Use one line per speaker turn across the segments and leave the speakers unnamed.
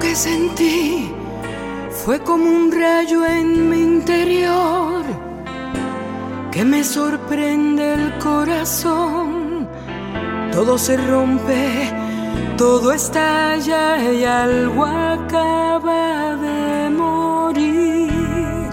que sentí fue como un rayo en mi interior que me sorprende el corazón. Todo se rompe, todo estalla y algo acaba de morir.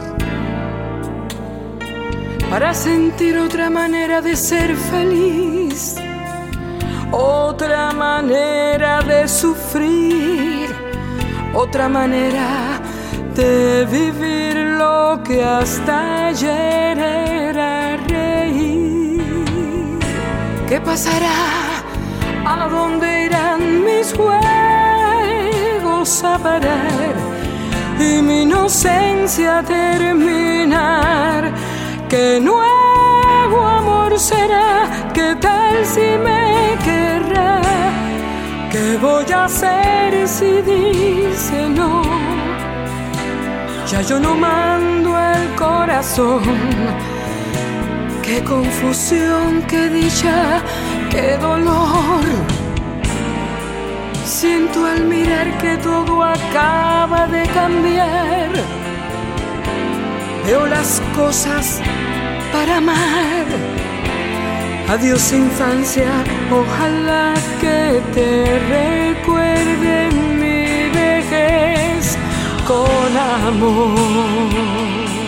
Para sentir otra manera de ser feliz, otra manera de sufrir, otra manera de vivir lo que hasta ayer era reír. ¿Qué pasará? ¿A dónde irán mis juegos a parar? Y mi inocencia a terminar. ¿Qué nuevo amor será? ¿Qué tal si me querrá? ¿Qué voy a hacer si dice no? Ya yo no mando el corazón. Qué confusión, qué dicha, qué dolor. Siento al mirar que todo acaba de cambiar. Veo las cosas para amar. Adiós infancia, ojalá que te recuerde mi vejez con amor.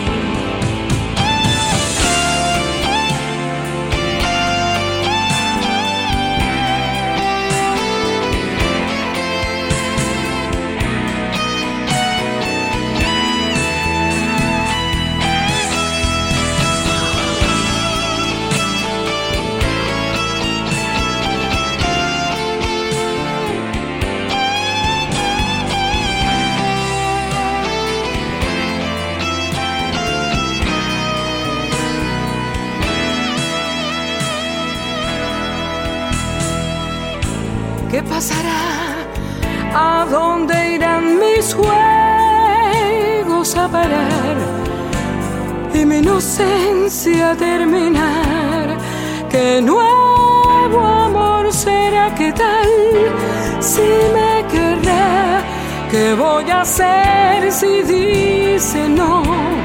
¿Qué pasará? ¿A dónde irán mis juegos a parar? Y mi inocencia a terminar. ¿Qué nuevo amor será? ¿Qué tal si me querrá? ¿Qué voy a hacer si dice no?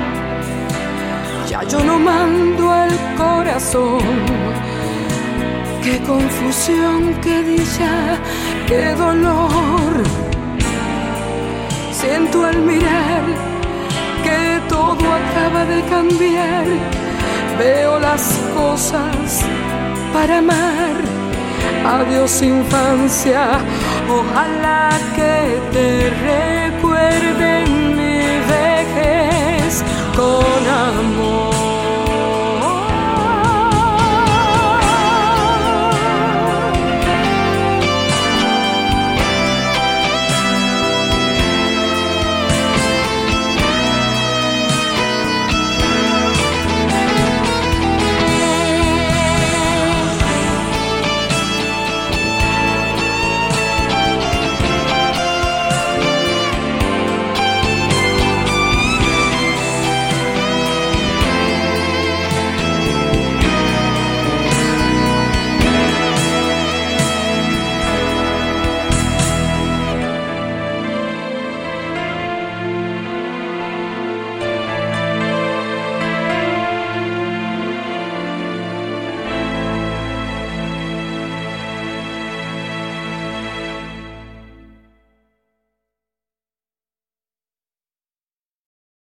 Ya yo no mando el corazón. Qué confusión, qué dicha, qué dolor. Siento al mirar que todo acaba de cambiar. Veo las cosas para amar. Adiós infancia, ojalá que te recuerden mi vejez con amor.